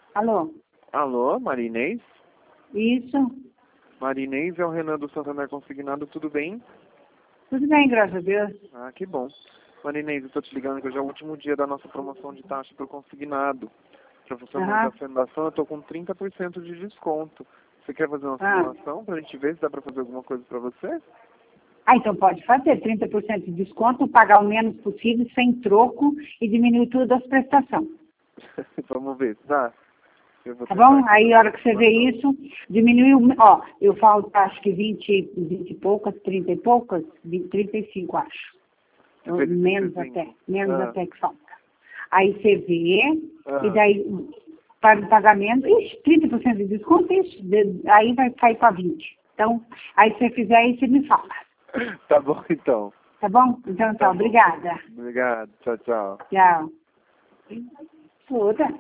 Alô? Alô, Marinês? Isso? Marinês, é o Renan do Santander Consignado, tudo bem? Tudo bem, graças a Deus. Ah, que bom. Marinês, eu estou te ligando que hoje é o último dia da nossa promoção de taxa por consignado. Para funcionários da fundação, eu estou com 30% de desconto. Você quer fazer uma simulação para a gente ver se dá para fazer alguma coisa para você? Então pode fazer 30% de desconto, pagar o menos possível, sem troco e diminuir tudo as prestações. Vamos ver, tá? Tá bom? Aí, a hora que você vê isso, diminuiu, ó, eu falo, acho que 20 e poucas, 30 e poucas, 35, acho. Menos até que falta. Aí você vê, e daí, para o pagamento, 30% de desconto, aí vai cair para 20. Então, aí você fizer, aí você me fala. Tá bom, então. Tá bom? Então, tá, obrigada. Obrigado, tchau, tchau. Tchau. Puta.